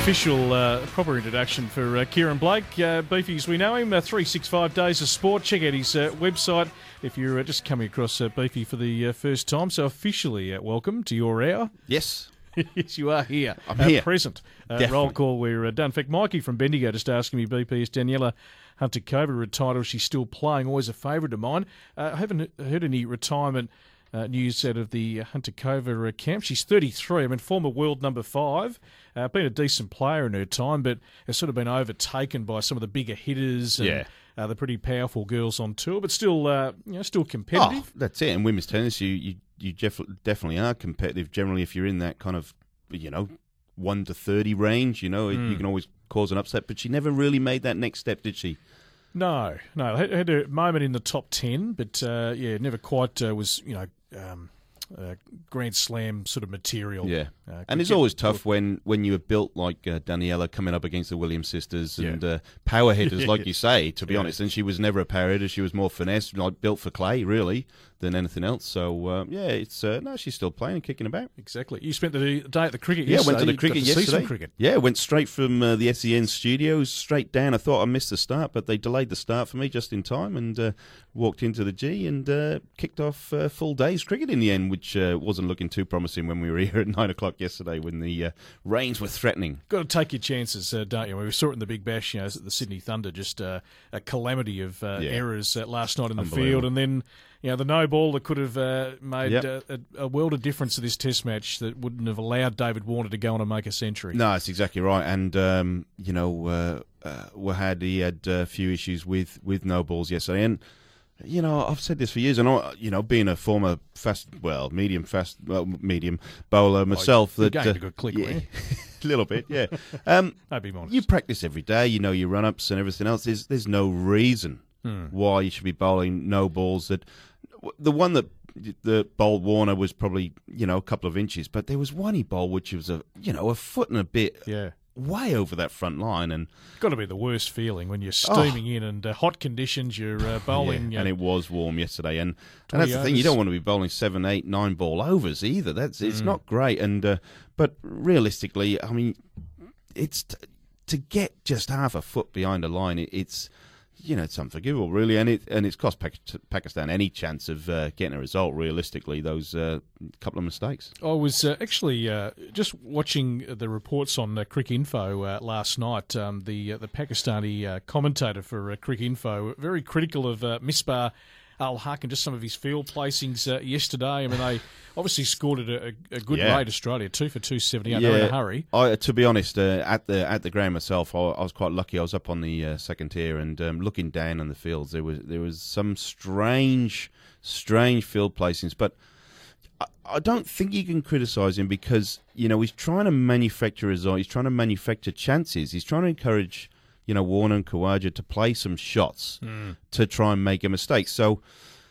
official proper introduction for Kieran Blake. Beefy as we know him, 365 Days of Sport. Check out his website if you're just coming across Beefy for the first time. So officially welcome to your hour. Yes. Yes, you are here. I'm here. Present. Roll call, we're done. In fact, Mikey from Bendigo just asking me, BP, is Daniela Hunter-Cova retired or is she still playing? Always a favourite of mine. I haven't heard any retirement news out of the Hunter-Cova camp. She's 33. I mean, former world number 5. Been a decent player in her time, but has sort of been overtaken by some of the bigger hitters and the pretty powerful girls on tour, but still, still competitive. Oh, that's it. And women's tennis, you definitely are competitive. Generally, if you're in that kind of, 1 to 30 range, you can always cause an upset. But she never really made that next step, did she? No. Had a moment in the top 10, but never quite was, Grand Slam sort of material. Yeah, and it's always tough when you are built like Daniela coming up against the Williams sisters and power hitters, like you say, to be honest. And she was never a power hitter. She was more finesse, like built for clay, really, than anything else. So, she's still playing and kicking about. Exactly. You spent the day at the cricket yesterday. Yeah, went to the cricket yesterday. See some cricket. Yeah, went straight from the SEN studios straight down. I thought I missed the start, but they delayed the start for me just in time and walked into the G and kicked off full day's cricket in the end, which wasn't looking too promising when we were here at 9 o'clock yesterday when the rains were threatening. Got to take your chances, don't you? We saw it in the Big Bash, at the Sydney Thunder, just a calamity of errors last night in the field, and then the no ball that could have made a world of difference to this Test match that wouldn't have allowed David Warner to go on and make a century. No, that's exactly right. And Wahad, he had a few issues with no balls yesterday, and I've said this for years, and being a former medium bowler myself, you're going to good click, a little bit, yeah. I'd be honest. You practice every day, your run-ups and everything else. There's no reason why you should be bowling no balls. The one that bowled Warner was probably a couple of inches, but there was one he bowled which was a foot and a bit. Yeah. Way over that front line, and got to be the worst feeling when you're steaming in and hot conditions. You're bowling, and it was warm yesterday, and that's the thing. You don't want to be bowling 7, 8, 9 ball overs either. It's not great. And but realistically, I mean, it's to get just half a foot behind a line. It's it's unforgivable, really, and it's cost Pakistan any chance of getting a result. Realistically, those couple of mistakes. I was actually just watching the reports on Cricinfo last night. The Pakistani commentator for Cricinfo very critical of Misbah Al-Haq and just some of his field placings yesterday. I mean, they obviously scored at a good rate, Australia, 2 for 278. They're in a hurry. To be honest, at the ground myself, I was quite lucky. I was up on the second tier and looking down on the fields. There was some strange field placings, but I don't think you can criticise him because he's trying to manufacture results. He's trying to manufacture chances. He's trying to encourage Warner and Khawaja to play some shots to try and make a mistake. So,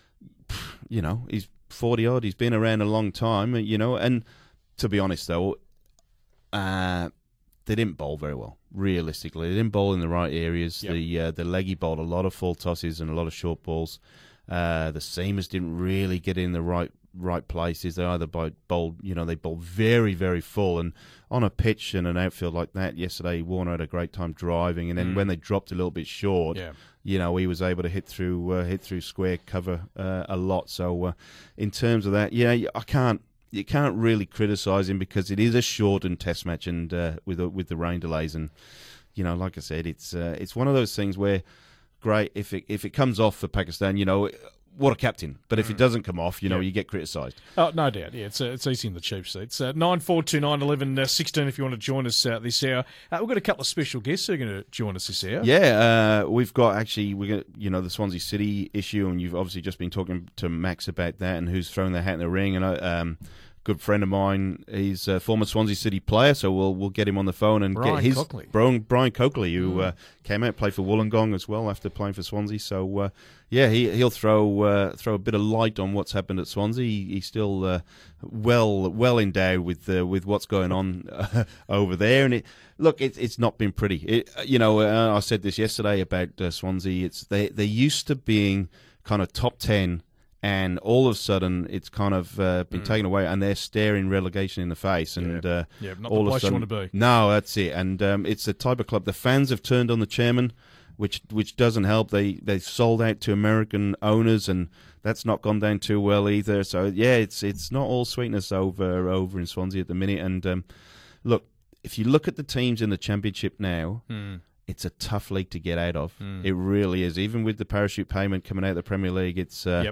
he's 40-odd. He's been around a long time, and to be honest, though, they didn't bowl very well, realistically. They didn't bowl in the right areas. Yep. The leggy bowled a lot of full tosses and a lot of short balls. The seamers didn't really get in the right places. They either bowled, they bowled very, very full. And on a pitch and an outfield like that, yesterday Warner had a great time driving. And then when they dropped a little bit short, he was able to hit through square cover a lot. So in terms of that, you can't really criticise him because it is a shortened Test match and with the rain delays. And like I said, it's one of those things where great if it comes off for Pakistan, what a captain. But if it doesn't come off, you get criticised. Oh, no doubt. Yeah, it's easy in the cheap seats. 9429 11 16 if you want to join us this hour. We've got a couple of special guests who are going to join us this hour. Yeah, we've got the Swansea City issue, and you've obviously just been talking to Max about that and who's thrown their hat in the ring. And good friend of mine, he's a former Swansea City player, so we'll get him on the phone and get his Brian Coakley, who came out, played for Wollongong as well after playing for Swansea. So he'll throw a bit of light on what's happened at Swansea. He's still well endowed with what's going on over there, and it's not been pretty. I said this yesterday about Swansea. They used to being kind of top 10 and all of a sudden it's kind of been taken away, and they're staring relegation in the face. And not all the of a place you sudden, want to be. No, that's it. And it's the type of club. The fans have turned on the chairman, which doesn't help. They sold out to American owners, and that's not gone down too well either. So yeah, it's not all sweetness over in Swansea at the minute. And look, if you look at the teams in the Championship now, it's a tough league to get out of. It really is. Even with the parachute payment coming out of the Premier League, it's a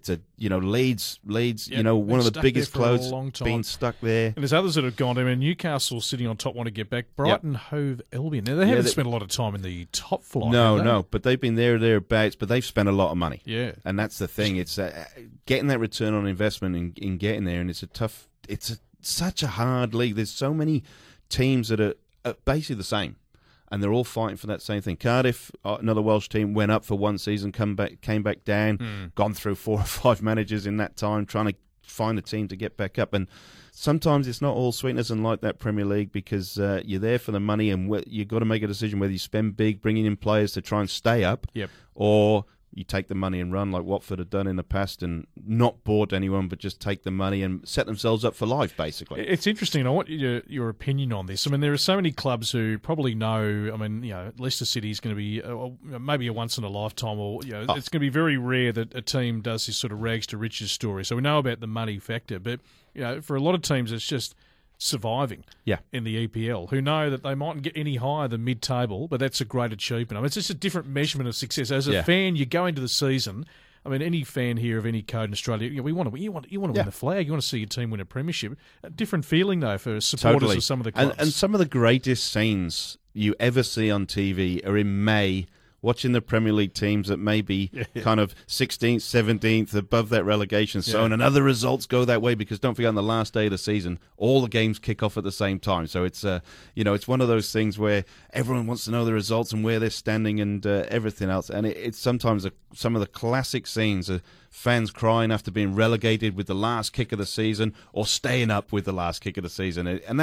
Leeds. One of the biggest clubs been stuck there. And there's others that have gone. I mean, Newcastle sitting on top want to get back. Brighton, Hove Albion. Now they haven't spent a lot of time in the top flight. No, but they've been thereabouts. But they've spent a lot of money. Yeah, and that's the thing. It's getting that return on investment in getting there, and it's such a hard league. There's so many teams that are basically the same, and they're all fighting for that same thing. Cardiff, another Welsh team, went up for one season, came back down, gone through 4 or 5 managers in that time, trying to find a team to get back up. And sometimes it's not all sweetness and like that Premier League, because you're there for the money, and you've got to make a decision whether you spend big, bringing in players to try and stay up, or you take the money and run like Watford have done in the past, and not bought anyone, but just take the money and set themselves up for life, basically. It's interesting, and I want your opinion on this. I mean, there are so many clubs who probably know, Leicester City is going to be maybe a once-in-a-lifetime, or it's going to be very rare that a team does this sort of rags to riches story. So we know about the money factor, but for a lot of teams it's just surviving in the EPL, who know that they mightn't get any higher than mid-table, but that's a great achievement. I mean, it's just a different measurement of success. As a fan, you go into the season. I mean, any fan here of any code in Australia, you want to win the flag. You want to see your team win a premiership. A different feeling though for supporters of some of the clubs. And some of the greatest scenes you ever see on TV are in May, watching the Premier League teams that may be kind of 16th, 17th, above that relegation zone, and other results go that way, because don't forget, on the last day of the season, all the games kick off at the same time. So it's it's one of those things where everyone wants to know the results and where they're standing and everything else. And it's sometimes some of the classic scenes of fans crying after being relegated with the last kick of the season, or staying up with the last kick of the season. And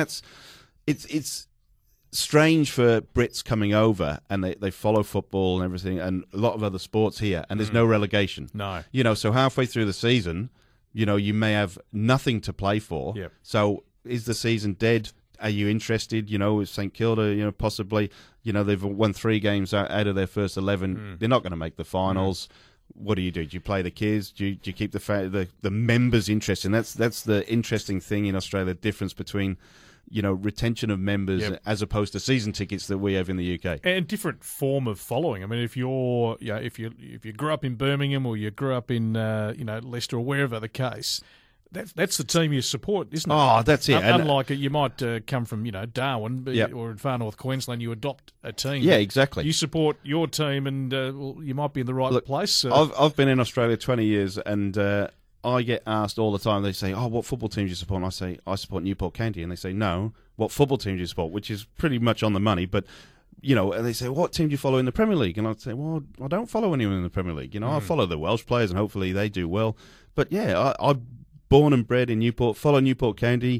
it's strange for Brits coming over, and they follow football and everything, and a lot of other sports here, and there's no relegation. No. So halfway through the season, you may have nothing to play for. Yep. So is the season dead? Are you interested? With St Kilda, possibly, they've won 3 games out of their first 11. They're not going to make the finals. What do? Do you play the kids? Do you keep the members interested? And that's the interesting thing in Australia, the difference between retention of members as opposed to season tickets that we have in the UK, and different form of following. I mean, if you grew up in Birmingham, or you grew up in Leicester, or wherever the case, that's the team you support, isn't it? Oh, that's it. Unlike you might come from Darwin or in far north Queensland, you adopt a team. Yeah, exactly. You support your team, and you might be in the right place. So. I've been in Australia 20 years, and I get asked all the time. They say, "Oh, what football team do you support?" And I say, "I support Newport County." And they say, "No, what football team do you support?" Which is pretty much on the money. But and they say, "What team do you follow in the Premier League?" And I'd say, "Well, I don't follow anyone in the Premier League. I follow the Welsh players, and hopefully they do well." But I'm born and bred in Newport. Follow Newport County.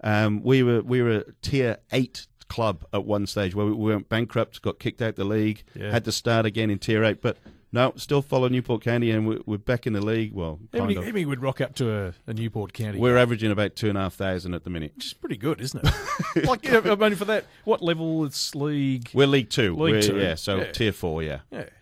We were a Tier 8 club at one stage where we went bankrupt, got kicked out the league, had to start again in Tier 8, but. No, still follow Newport County, and we're back in the league. Well, how many would rock up to a Newport County? We're averaging about 2,500 at the minute, which is pretty good, isn't it? I mean, for that, what level is league? We're League 2. League 2, Tier 4, yeah.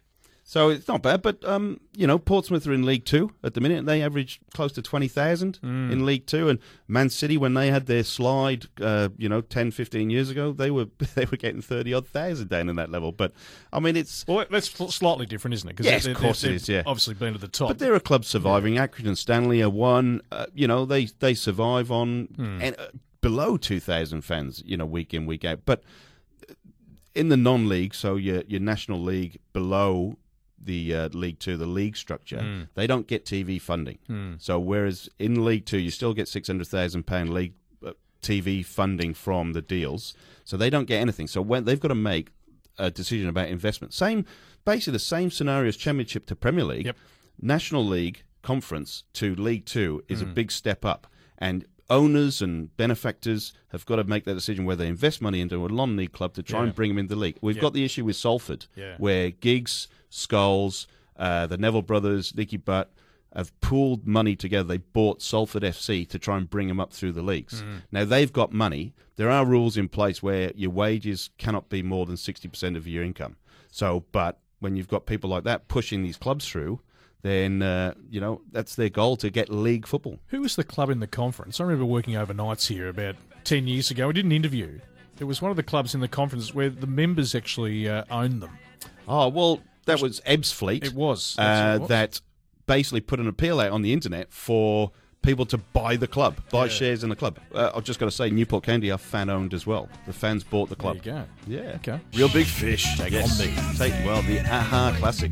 So it's not bad, but Portsmouth are in League 2 at the minute, and they average close to 20,000 in League 2. And Man City, when they had their slide, 10, 15 years ago, they were getting 30-odd thousand down in that level. But I mean, that's slightly different, isn't it? Yes, of course it is. Yeah, obviously been at the top. But there are clubs surviving. Accrington Stanley are one. They survive on below 2,000 fans, week in, week out. But in the non-league, so your national league below the League 2, the league structure, they don't get TV funding. So whereas in League 2, you still get £600,000 league TV funding from the deals, so they don't get anything. So when they've got to make a decision about investment, basically the same scenario as Championship to Premier League, National League Conference to League 2 is a big step up, and owners and benefactors have got to make that decision whether they invest money into a non-league club to try and bring them into the league. We've got the issue with Salford, where Giggs, Scholes, the Neville brothers, Nicky Butt, have pooled money together. They bought Salford FC to try and bring them up through the leagues. Now, they've got money. There are rules in place where your wages cannot be more than 60% of your income. So, but when you've got people like that pushing these clubs through, then, that's their goal, to get league football. Who was the club in the conference? I remember working overnights here about 10 years ago. We did an interview. It was one of the clubs in the conference where the members actually owned them. Oh, well, that was Ebbsfleet. It was. That basically put an appeal out on the internet for people to buy the club, buy shares in the club. I've just got to say, Newport County are fan-owned as well. The fans bought the club. There you go. Yeah. Okay. Real Big Fish. Take on me. The AHA Classic.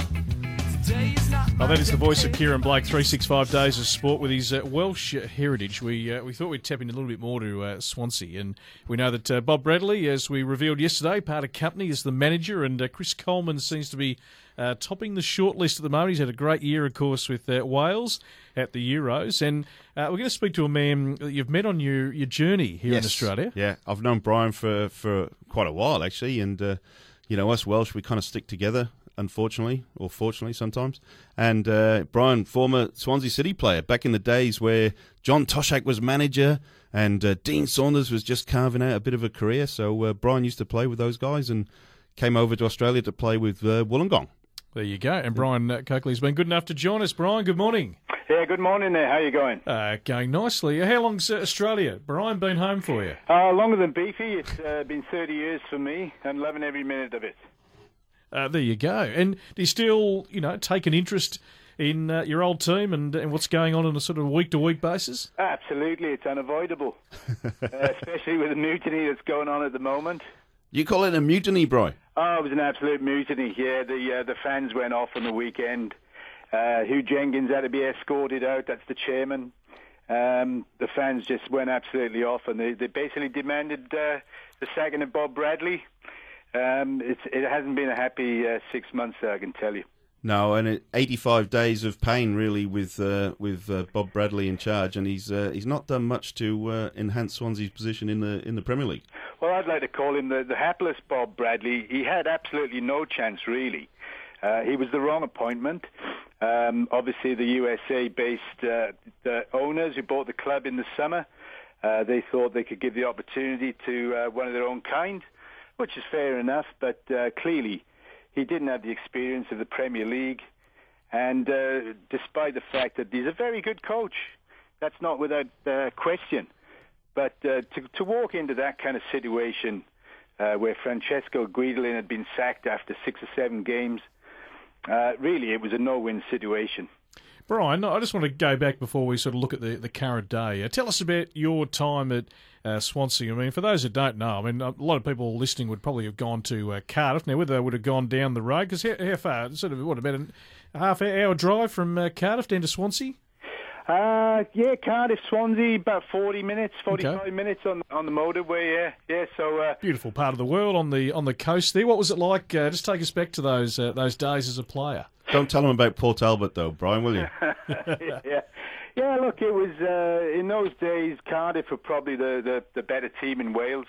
Oh, that is the voice of Kieran Blake, 365 Days of Sport with his Welsh heritage. We thought we'd tap in a little bit more to Swansea, and we know that Bob Bradley, as we revealed yesterday, part of company, is the manager, and Chris Coleman seems to be topping the shortlist at the moment. He's had a great year, of course, with Wales at the Euros, and we're going to speak to a man that you've met on your journey here in Australia. Yeah, I've known Brian for quite a while, actually, and us Welsh, we kind of stick together, unfortunately, or fortunately sometimes. And Brian, former Swansea City player, back in the days where John Toshak was manager and Dean Saunders was just carving out a bit of a career. So Brian used to play with those guys and came over to Australia to play with Wollongong. There you go. And Brian Coakley's been good enough to join us. Brian, good morning. Yeah, good morning there. How you going? Going nicely. How long's Australia? Brian, been home for you? Longer than Beefy. It's been 30 years for me and loving every minute of it. There you go. And do you still, take an interest in your old team and what's going on a sort of week-to-week basis? Absolutely. It's unavoidable, especially with the mutiny that's going on at the moment. You call it a mutiny, Brian? Oh, it was an absolute mutiny. Yeah, the fans went off on the weekend. Hugh Jenkins had to be escorted out. That's the chairman. The fans just went absolutely off, and they basically demanded the sacking of Bob Bradley. It hasn't been a happy 6 months, I can tell you. No, and 85 days of pain really with Bob Bradley in charge, and he's not done much to enhance Swansea's position in the Premier League. Well, I'd like to call him the hapless Bob Bradley. He had absolutely no chance, really. He was the wrong appointment. Obviously, the USA-based the owners who bought the club in the summer, they thought they could give the opportunity to one of their own kind, which is fair enough, but clearly he didn't have the experience of the Premier League. And despite the fact that he's a very good coach, that's not without question. But to walk into that kind of situation where Francesco Guidolin had been sacked after 6 or 7 games, really it was a no-win situation. Brian, I just want to go back before we sort of look at the current day. Tell us about your time at Swansea. I mean, for those that don't know, I mean, a lot of people listening would probably have gone to Cardiff. Now, whether they would have gone down the road, because how far? Sort of, about a half-hour drive from Cardiff down to Swansea? Yeah, Cardiff, Swansea, about 40 minutes, 45 minutes on the motorway. Yeah. So beautiful part of the world on the coast there. What was it like? Just take us back to those days as a player. Don't tell them about Port Talbot, though, Brian, will you? Yeah. Look, it was in those days. Cardiff were probably the better team in Wales.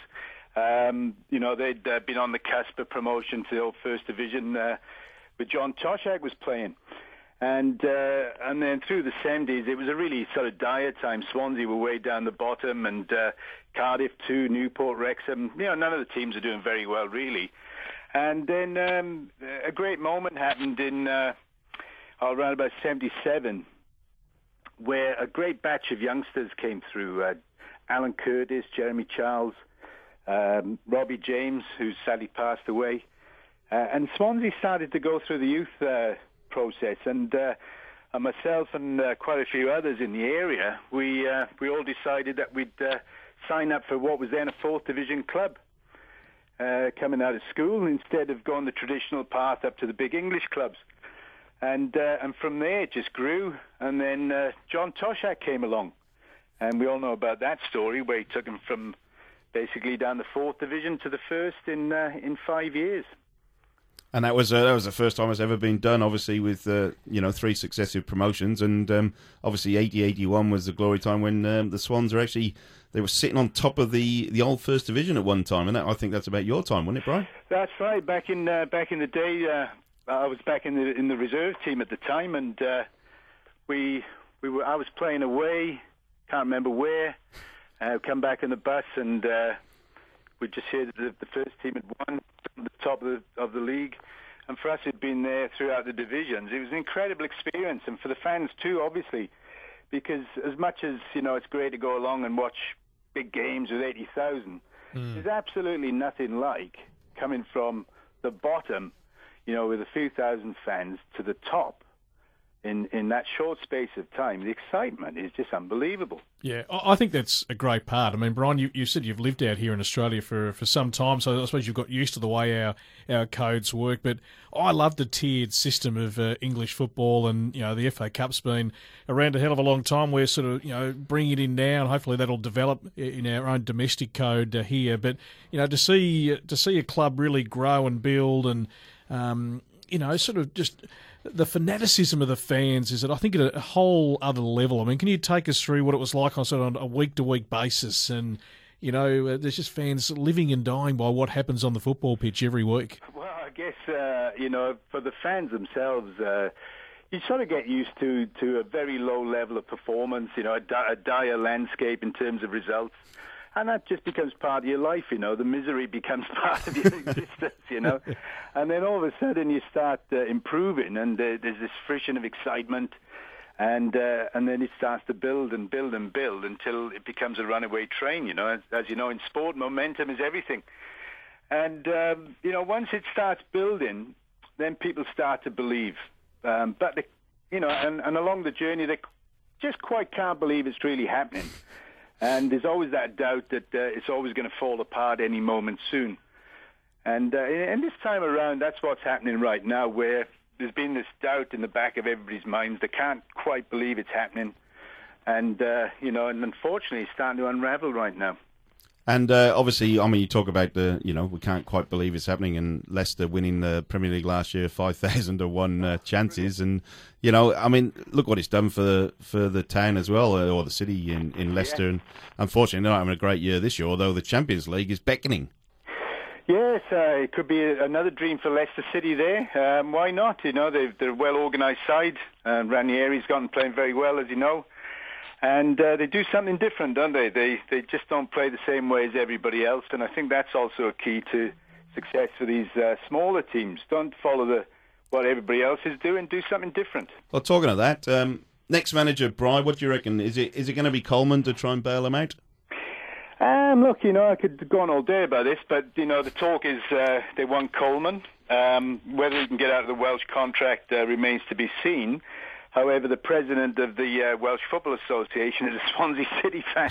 They'd been on the cusp of promotion to the First Division, with John Toshak was playing. And then through the 70s, it was a really sort of dire time. Swansea were way down the bottom, and Cardiff too, Newport, Wrexham. None of the teams are doing very well, really. And then a great moment happened in around about 77, where a great batch of youngsters came through. Alan Curtis, Jeremy Charles, Robbie James, who sadly passed away. And Swansea started to go through the youth process, and myself and quite a few others in the area, we all decided that we'd sign up for what was then a 4th Division club coming out of school, instead of going the traditional path up to the big English clubs. And from there it just grew, and then John Toshak came along, and we all know about that story, where he took him from basically down the 4th Division to the 1st in 5 years. And that was the first time it's ever been done, obviously, with 3 successive promotions. And obviously 80-81 was the glory time when the Swans were they were sitting on top of the old First Division at one time. And I think that's about your time, wasn't it, Brian? That's right. Back in the day, I was back in the reserve team at the time, and I was playing away, can't remember where. Come back on the bus, and we just heard that the first team had won at the top of the league. And for us who'd been there throughout the divisions, it was an incredible experience, and for the fans too, obviously, because as much as it's great to go along and watch big games with 80,000. There's absolutely nothing like coming from the bottom, with a few thousand fans to the top in that short space of time. The excitement is just unbelievable. Yeah, I think that's a great part. I mean, Brian, you said you've lived out here in Australia for some time, so I suppose you've got used to the way our codes work. But I love the tiered system of English football, and the FA Cup's been around a hell of a long time. We're sort of bringing it in now, and hopefully that'll develop in our own domestic code here. But to see a club really grow and build, and sort of just the fanaticism of the fans is I think at a whole other level. I mean, can you take us through what it was like on a week-to-week basis? And, there's just fans living and dying by what happens on the football pitch every week. Well, I guess, for the fans themselves, you sort of get used to a very low level of performance, a dire landscape in terms of results. And that just becomes part of your life, the misery becomes part of your existence, And then all of a sudden you start improving, and there's this friction of excitement, and then it starts to build and build and build until it becomes a runaway train, As you know, in sport, momentum is everything. And, once it starts building, then people start to believe. But, and along the journey, they just quite can't believe it's really happening. And there's always that doubt that it's always going to fall apart any moment soon. And this time around, that's what's happening right now, where there's been this doubt in the back of everybody's minds. They can't quite believe it's happening. And, and unfortunately, it's starting to unravel right now. And obviously, I mean, you talk about we can't quite believe it's happening, and Leicester winning the Premier League last year, 5,000 to 1 chances, and I mean, look what it's done for the town as well, or the city in Leicester. Yeah. And unfortunately, they're not having a great year this year, although the Champions League is beckoning. Yes, it could be another dream for Leicester City there. Why not? They're a well-organised side. Ranieri's gotten playing very well, as you know. And they do something different, don't they? They just don't play the same way as everybody else, and I think that's also a key to success for these smaller teams. Don't follow what everybody else is doing. Do something different. Well, talking of that, next manager, Brian, what do you reckon? Is it going to be Coleman to try and bail them out? Look, I could go on all day about this, but the talk is they want Coleman. Whether he can get out of the Welsh contract remains to be seen. However, the president of the Welsh Football Association is a Swansea City fan.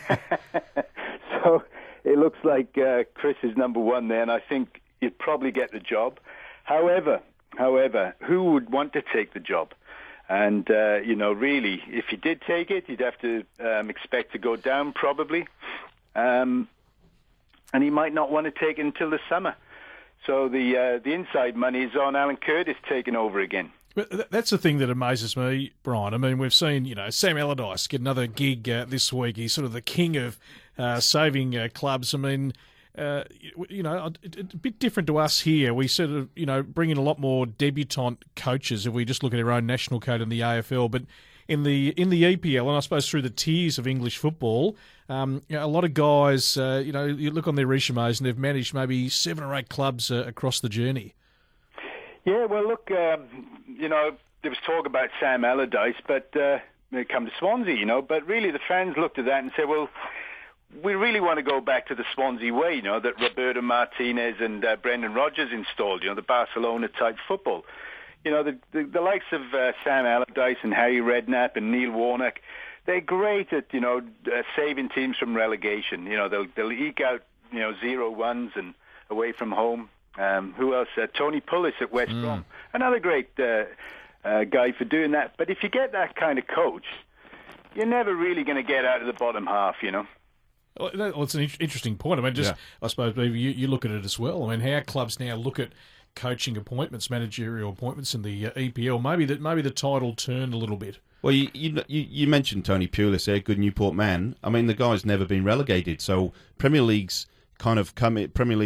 So it looks like Chris is number one there, and I think he'd probably get the job. However, who would want to take the job? And, really, if he did take it, you'd have to expect to go down probably. And he might not want to take it until the summer. So the inside money is on Alan Curtis taking over again. But that's the thing that amazes me, Brian. I mean, we've seen, Sam Allardyce get another gig this week. He's sort of the king of saving clubs. I mean, a bit different to us here. We sort of, bring in a lot more debutant coaches if we just look at our own national code in the AFL. But in the EPL, and I suppose through the tiers of English football, a lot of guys, you look on their resumes and they've managed maybe 7 or 8 clubs across the journey. Yeah, well, look, there was talk about Sam Allardyce, but they come to Swansea, but really the fans looked at that and said, well, we really want to go back to the Swansea way, that Roberto Martinez and Brendan Rodgers installed, the Barcelona-type football. The likes of Sam Allardyce and Harry Redknapp and Neil Warnock, they're great at, saving teams from relegation. They'll eke out, 0-1s and away from home. Who else? Tony Pulis at West Brom. Another great guy for doing that. But if you get that kind of coach, you're never really going to get out of the bottom half, Well, it's an interesting point. I mean, I suppose maybe you look at it as well. I mean, how clubs now look at coaching appointments, managerial appointments in the EPL. Maybe the title turned a little bit. Well, you mentioned Tony Pulis there, good Newport man. I mean, the guy's never been relegated, so Premier League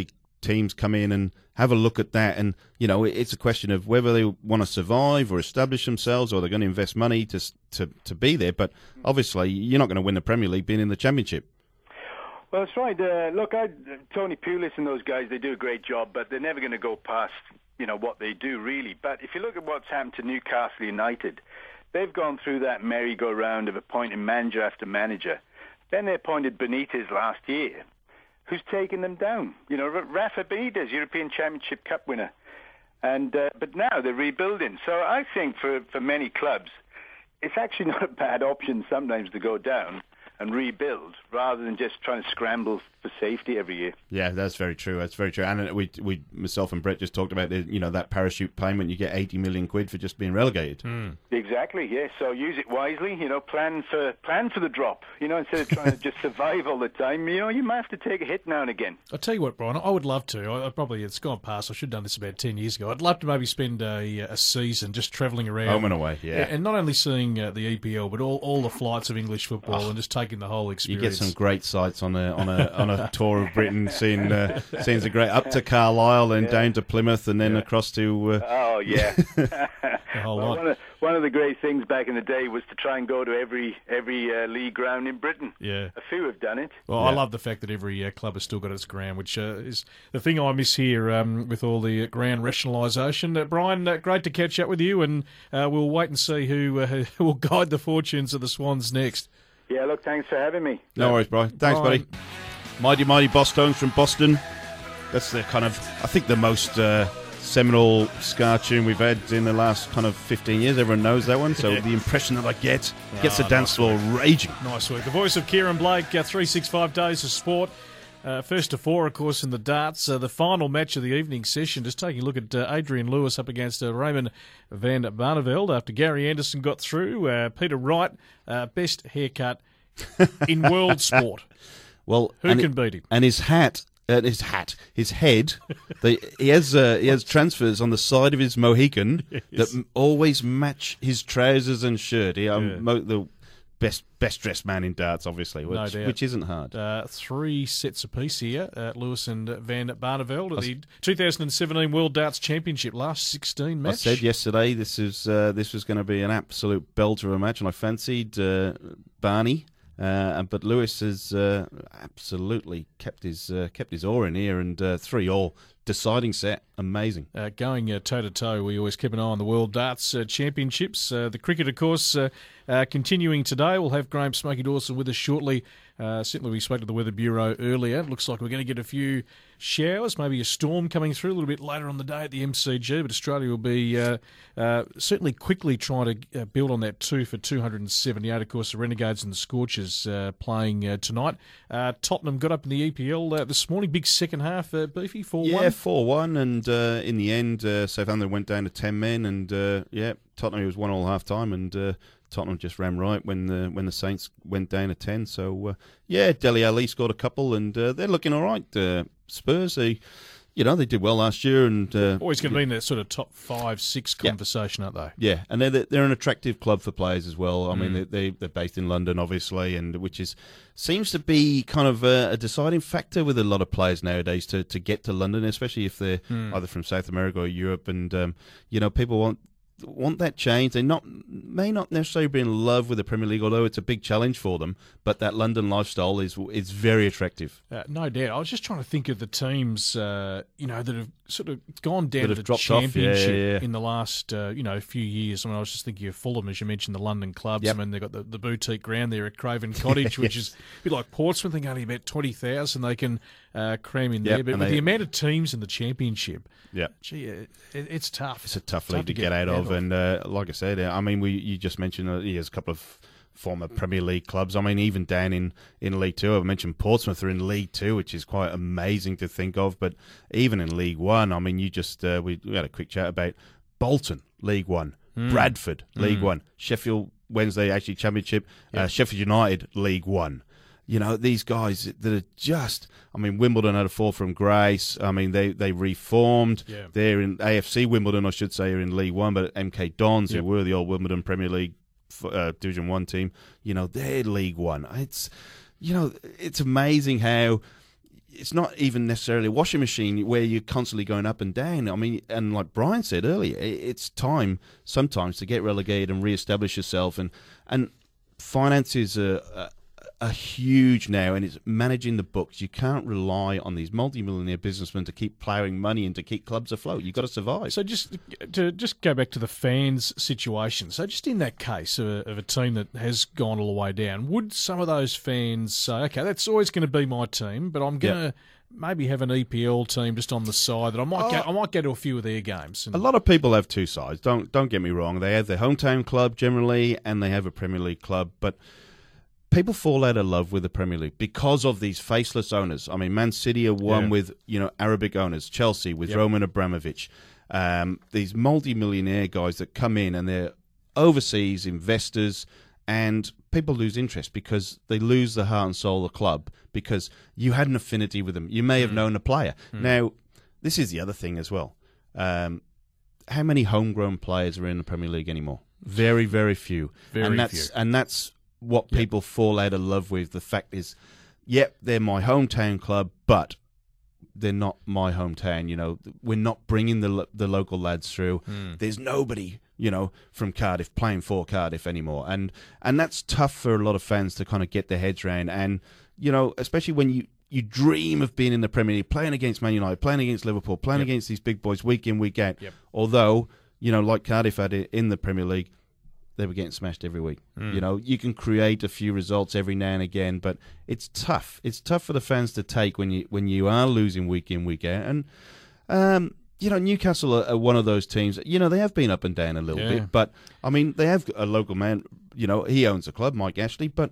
teams come in and have a look at that. And, it's a question of whether they want to survive or establish themselves, or they're going to invest money to be there. But obviously, you're not going to win the Premier League being in the Championship. Well, that's right. Look, Tony Pulis and those guys, they do a great job, but they're never going to go past, what they do, really. But if you look at what's happened to Newcastle United, they've gone through that merry-go-round of appointing manager after manager. Then they appointed Benitez last year, who's taken them down. Rafa Benitez, European Championship Cup winner. And but now they're rebuilding. So I think for many clubs, it's actually not a bad option sometimes to go down and rebuild rather than just trying to scramble for safety every year. Yeah, that's very true. That's very true. And we myself and Brett just talked about that parachute payment. You get 80 million quid for just being relegated. Exactly. Yes. So use it wisely. Plan for the drop. Instead of trying to just survive all the time. You might have to take a hit now and again. I'll tell you what, Brian. I would love to. It's gone past. I should have done this about 10 years ago. I'd love to maybe spend a season just travelling around, home and away. Yeah, and not only seeing the EPL, but all the flights of English football and just taking the whole experience. You get some great sights on a tour of Britain, seeing the great up to Carlisle and down to Plymouth and then across to. Oh yeah. A whole lot. One of the great things back in the day was to try and go to every league ground in Britain. Yeah, a few have done it. Well, I love the fact that every club has still got its ground, which is the thing I miss here with all the ground rationalisation. Brian, great to catch up with you, and we'll wait and see who will guide the fortunes of the Swans next. Yeah, look, thanks for having me. No worries, Brian. Thanks, buddy. Mighty Mighty Boss Tones from Boston. That's the I think the most seminal ska tune we've had in the last 15 years. Everyone knows that one, so the impression that I gets the dance floor raging. Nice work. The voice of Kieran Blake, 365 Days of Sport. First to four, of course, in the darts. The final match of the evening session, just taking a look at Adrian Lewis up against Raymond van Barneveld after Gary Anderson got through. Peter Wright, best haircut in world sport. Well, who can beat him? And his head. He has transfers on the side of his Mohican that always match his trousers and shirt. The best dressed man in darts, obviously, which isn't hard. 3 sets apiece here, Lewis and Van Barneveld at the 2017 World Darts Championship, last 16 match. I said yesterday this was going to be an absolute belter of a match, and I fancied Barney. But Lewis has absolutely kept his oar in here, and 3-all deciding set, amazing. Going toe-to-toe, we always keep an eye on the World Darts Championships. The cricket, of course, continuing today. We'll have Graham Smoky Dawson with us shortly. Certainly we spoke to the Weather Bureau earlier. It looks like we're going to get a few showers, maybe a storm coming through a little bit later on the day at the MCG, but Australia will be certainly quickly trying to build on that 2 for 278. Of course, the Renegades and the Scorchers playing tonight. Tottenham got up in the EPL this morning. Big second half, Beefy, 4-1. Yeah, 4-1, and in the end, Southampton went down to 10 men, and Tottenham was 1-1 half-time, and Tottenham just ran right when the Saints went down to 10. So, Dele Alli scored a couple, and they're looking all right. Spurs, they did well last year, and always going to be in that sort of top 5-6 conversation, aren't they? Yeah, and they're an attractive club for players as well. I mean, they're based in London, obviously, and which seems to be kind of a deciding factor with a lot of players nowadays to get to London, especially if they're either from South America or Europe, and people want that change. They may not necessarily be in love with the Premier League, although it's a big challenge for them. But that London lifestyle is very attractive. No doubt. I was just trying to think of the teams, that have sort of gone down to the Championship in the last, few years. I mean, I was just thinking of Fulham, as you mentioned, the London clubs. Yep. I mean, they've got the boutique ground there at Craven Cottage, which is a bit like Portsmouth. I think only about 20,000 they can cram in there. But with the amount of teams in the Championship, it's tough. It's a tough league to get out of. And like I said, you just mentioned he has a couple of former Premier League clubs. I mean, even down in League Two, I mentioned Portsmouth are in League Two, which is quite amazing to think of. But even in League One, I mean, you just we had a quick chat about Bolton, League One, Bradford, League One, Sheffield Wednesday actually Championship, Sheffield United, League One. These guys that are just, Wimbledon had a fall from grace. They reformed. Yeah. They're in AFC Wimbledon, I should say, are in League One, but MK Dons, who were the old Wimbledon Premier League Division 1 team, they're League One. It's amazing how it's not even necessarily a washing machine where you're constantly going up and down. I mean, and like Brian said earlier, it's time sometimes to get relegated and re-establish yourself. And finances are huge now, and it's managing the books. You can't rely on these multi-millionaire businessmen to keep ploughing money and to keep clubs afloat. You've got to survive. So just to go back to the fans' situation. So just in that case of a team that has gone all the way down, would some of those fans say, okay, that's always going to be my team, but I'm going to maybe have an EPL team just on the side that I might go to a few of their games? A lot of people have two sides. Don't get me wrong. They have their hometown club generally, and they have a Premier League club, but people fall out of love with the Premier League because of these faceless owners. I mean, Man City are one with, Arabic owners. Chelsea with Roman Abramovich. These multi-millionaire guys that come in and they're overseas investors, and people lose interest because they lose the heart and soul of the club because you had an affinity with them. You may have known a player. Now, this is the other thing as well. How many homegrown players are in the Premier League anymore? Very, very few. Very few. And that's what people fall out of love with. The fact is, they're my hometown club, but they're not my hometown. We're not bringing the local lads through. There's nobody, from Cardiff playing for Cardiff anymore, and that's tough for a lot of fans to kind of get their heads around. And especially when you dream of being in the Premier League, playing against Man United, playing against Liverpool, playing against these big boys week in, week out. Although like Cardiff had it in the Premier League, they were getting smashed every week. You can create a few results every now and again, but it's tough. It's tough for the fans to take when you are losing week in, week out. And Newcastle are one of those teams. They have been up and down a little bit, but I mean, they have a local man. He owns a club, Mike Ashley, but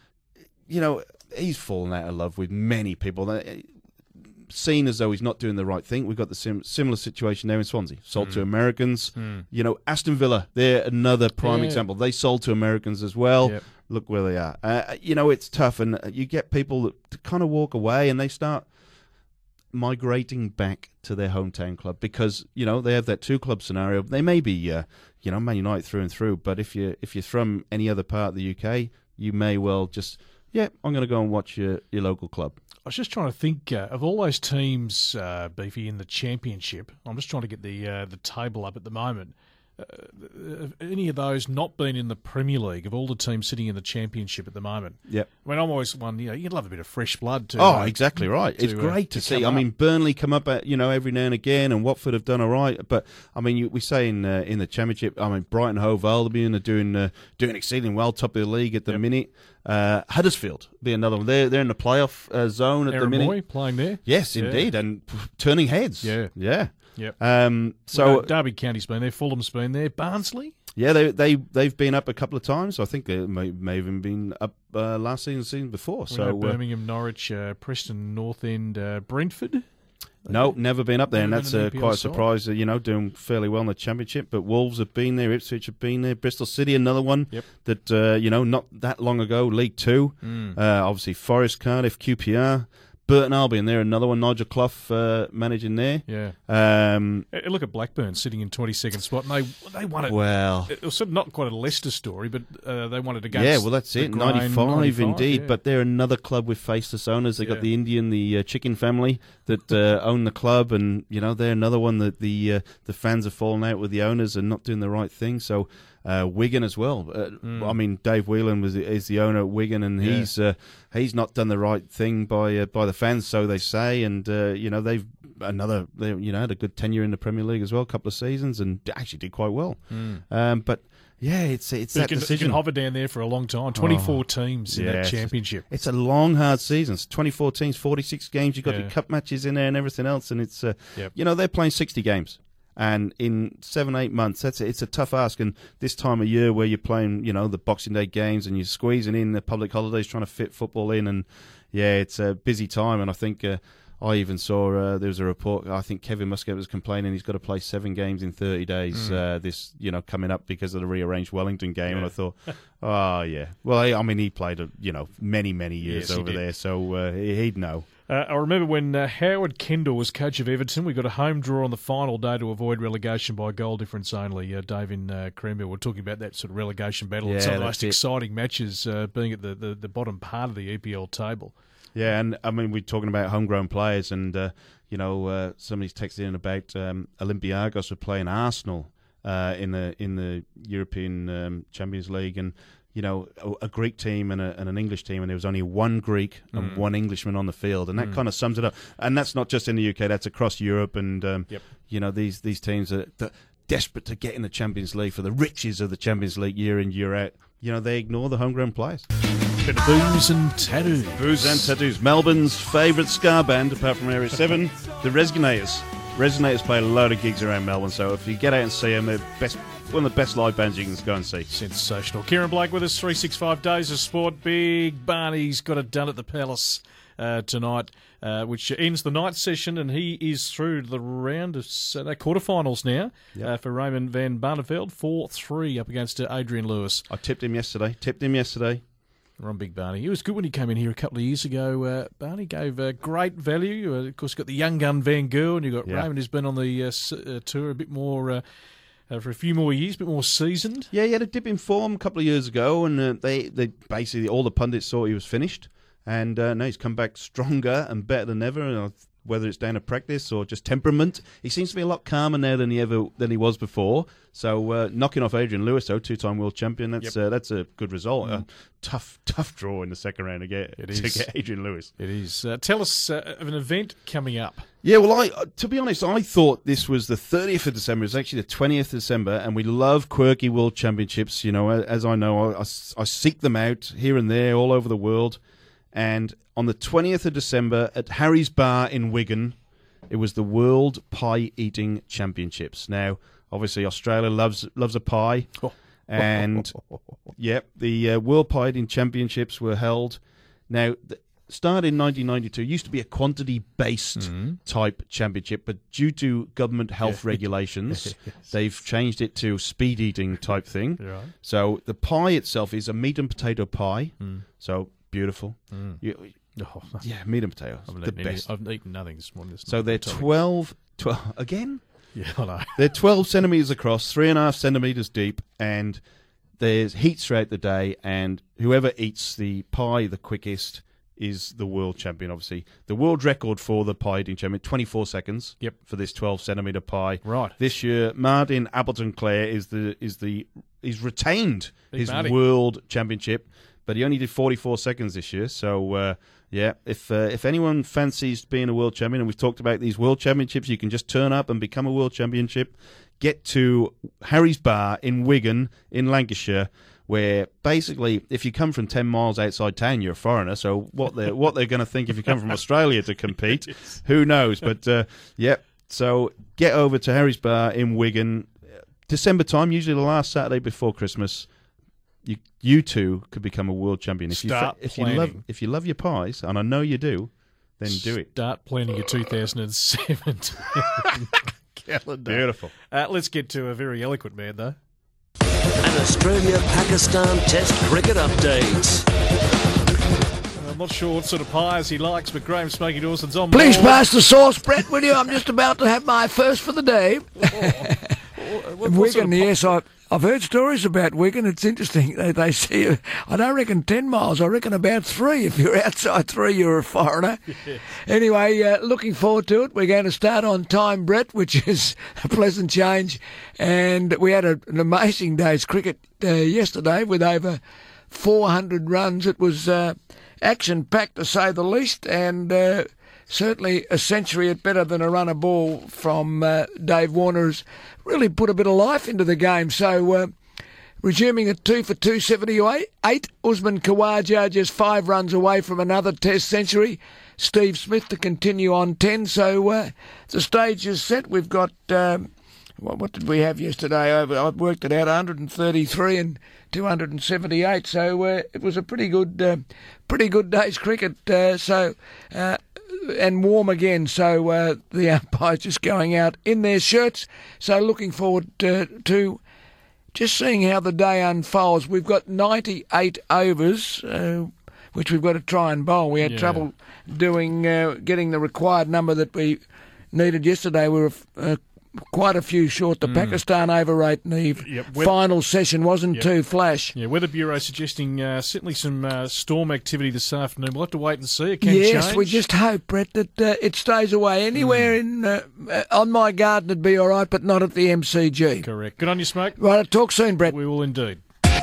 he's fallen out of love with many people. Seen as though he's not doing the right thing. We've got the similar situation now in Swansea. Sold to Americans. Aston Villa, they're another prime example. They sold to Americans as well. Look where they are. It's tough, and you get people that kind of walk away and they start migrating back to their hometown club because, they have that two-club scenario. They may be, Man United through and through, but if you're from any other part of the UK, you may well just, I'm going to go and watch your local club. I was just trying to think of all those teams, Beefy, in the Championship. I'm just trying to get the table up at the moment. Any of those not been in the Premier League, of all the teams sitting in the Championship at the moment? I mean, I'm always one, you'd love a bit of fresh blood too. Oh, exactly right. It's great to see. I mean, Burnley come up at, every now and again, and Watford have done all right. But, I mean, we say in the Championship, I mean, Brighton, Hove Albion are doing exceedingly well, top of the league at the minute. Huddersfield be another one. They're in the playoff zone at the minute. Moy playing there. Yes, indeed, and turning heads. Yeah. So Derby County's been there, Fulham's been there, Barnsley. Yeah, they've been up a couple of times. I think they may even been up last season before. So Birmingham, Norwich, Preston North End, Brentford. No, never been up there, and that's quite a surprise. Doing fairly well in the Championship. But Wolves have been there, Ipswich have been there, Bristol City, another one that not that long ago, League Two. Obviously, Forest, Cardiff, QPR. Burton Albion, they're another one. Nigel Clough managing there. Look at Blackburn sitting in 22nd spot, and they won it. Well, it was sort of not quite a Leicester story, but they won it against. Yeah, well, that's it. 95 indeed. But they're another club with faceless owners. They got the Indian, the Chicken family that own the club, and they're another one that the fans have fallen out with the owners and not doing the right thing. So. Wigan as well. I mean, Dave Whelan is the owner at Wigan, and he's not done the right thing by the fans, so they say. And they've had a good tenure in the Premier League as well, a couple of seasons, and actually did quite well. But yeah, it's that decision. You can hover down there for a long time. 24 teams in that Championship. It's a long, hard season. It's 24 teams, 46 games. You've got your cup matches in there and everything else, and it's they're playing 60 games. And in 7-8 months, it's a tough ask. And this time of year where you're playing, the Boxing Day games and you're squeezing in the public holidays, trying to fit football in. And, it's a busy time. And I think I even saw there was a report, I think Kevin Muscat was complaining he's got to play 7 games in 30 days this, coming up because of the rearranged Wellington game. And I thought, oh, yeah. Well, I mean, he played, many, many years over there, so he'd know. I remember when Howard Kendall was coach of Everton, we got a home draw on the final day to avoid relegation by goal difference only. Dave in Cranberry were talking about that sort of relegation battle and some of the most exciting matches being at the bottom part of the EPL table. Yeah, and I mean, we're talking about homegrown players, and somebody's texted in about Olympiacos were playing Arsenal in the European Champions League, and a Greek team and an English team, and there was only one Greek and one Englishman on the field, and that kind of sums it up. And that's not just in the UK; that's across Europe. And these teams are desperate to get in the Champions League for the riches of the Champions League year in, year out. They ignore the homegrown players. Bit of booze and tattoos. Booze and tattoos. Melbourne's favourite ska band, apart from Area 7, the Resonators. Resonators play a load of gigs around Melbourne, so if you get out and see them, they're one of the best live bands you can go and see. Sensational. Kieran Blake with us, 365 Days of Sport. Big Barney's got it done at the Palace tonight, which ends the night session, and he is through to the round of quarterfinals now for Raymond van Barneveld. 4-3 up against Adrian Lewis. I tipped him yesterday. We're on Big Barney. It was good when he came in here a couple of years ago. Barney gave great value. Of course, got the young gun Van Gogh, and you've got Raymond, who's been on the tour a bit more for a few more years, a bit more seasoned. Yeah, he had a dip in form a couple of years ago, and they basically, all the pundits thought he was finished. And now he's come back stronger and better than ever. Whether it's down to practice or just temperament, he seems to be a lot calmer now than he was before. So knocking off Adrian Lewis, though, two-time world champion, that's a good result. Tough draw in the second round to get Adrian Lewis. It is. Tell us of an event coming up. Yeah, well, to be honest, I thought this was the 30th of December. It's actually the 20th of December, and we love quirky world championships. As I know, I seek them out here and there all over the world. And on the 20th of December at Harry's Bar in Wigan, it was the World Pie Eating Championships. Now, obviously, Australia loves a pie. And, the World Pie Eating Championships were held. Now, started in 1992. Used to be a quantity-based type championship, but due to government health regulations, they've changed it to speed-eating type thing. Right. So the pie itself is a meat and potato pie. So beautiful. Meat and potatoes. The best. I've eaten nothing this morning. So they're 12 again? Yeah, I know. They're 12 centimetres across, 3.5 centimetres deep, and there's heats throughout the day, and whoever eats the pie the quickest is the world champion, obviously. The world record for the pie eating champion, 24 seconds for this 12 centimetre pie. Right. This year, Martin Appleton-Clare he's retained his world championship, but he only did 44 seconds this year. So, if anyone fancies being a world champion, and we've talked about these world championships, you can just turn up and become a world championship. Get to Harry's Bar in Wigan in Lancashire, where basically, if you come from 10 miles outside town, you're a foreigner. So what they're going to think if you come from Australia to compete, who knows? But so get over to Harry's Bar in Wigan, December time, usually the last Saturday before Christmas. You too could become a world champion if you love your pies, and I know you do. Then do it. Start planning your 2017 calendar. Beautiful. Let's get to a very eloquent man, though. An Australia-Pakistan Test cricket update. I'm not sure what sort of pies he likes, but Graham Smoky Dawson's on Please board. pass the sauce, Brett, will you? I'm just about to have my first for the day. Wigan, yes, I've heard stories about Wigan. It's interesting. They see, I don't reckon 10 miles. I reckon about 3. If you're outside 3, you're a foreigner. Yes. Anyway, looking forward to it. We're going to start on time, Brett, which is a pleasant change. And we had an amazing day's cricket yesterday with over 400 runs. It was action-packed, to say the least, and certainly a century at better than a run of ball from Dave Warner has really put a bit of life into the game. So resuming at 2 for 278, Usman Khawaja just 5 runs away from another Test century. Steve Smith to continue on 10. So the stage is set. We've got, what did we have yesterday? I worked it out, 133 and 278. So it was a pretty good day's cricket. And warm again, so the umpires just going out in their shirts. So looking forward to just seeing how the day unfolds. We've got 98 overs. which we've got to try and bowl. We had trouble doing getting the required number that we needed yesterday. We were quite a few short. The Pakistan over rate in the final session wasn't too flash. Yeah, Weather Bureau suggesting certainly some storm activity this afternoon. We'll have to wait and see. It can yes, change. we just hope, Brett, that it stays away. Anywhere in on my garden would be all right, but not at the MCG. Correct. Good on you, Smoke. Right, talk soon, Brett. We will indeed.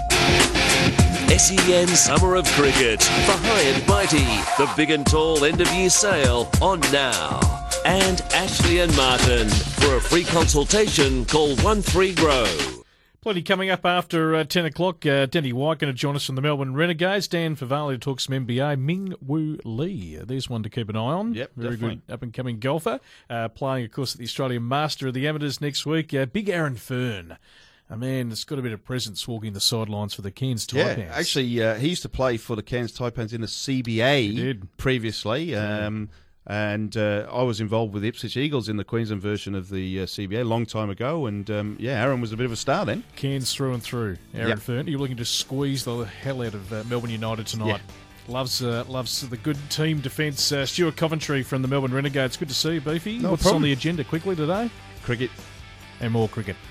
SEN Summer of Cricket for High and Mighty, the big and tall end-of-year sale on now. And Ashley and Martin. For a free consultation, call 13GROW. Plenty coming up after 10 o'clock. Danny White going to join us from the Melbourne Renegades. Dan Favale to talk some NBA. Ming Woo Lee. There's one to keep an eye on. Yep, Very definitely. good up-and-coming golfer. Playing, of course, at the Australian Master of the Amateurs next week. Big Aaron Fern. A man that's got a bit of presence walking the sidelines for the Cairns Taipans. Yeah, actually, he used to play for the Cairns Taipans in the CBA previously. And I was involved with the Ipswich Eagles in the Queensland version of the CBA a long time ago. And, Aaron was a bit of a star then. Cairns through and through. Aaron Fern. You're looking to squeeze the hell out of Melbourne United tonight. Yeah. Loves the good team defence. Stuart Coventry from the Melbourne Renegades. Good to see you, Beefy. No What's problem. on the agenda quickly today? Cricket. And more cricket.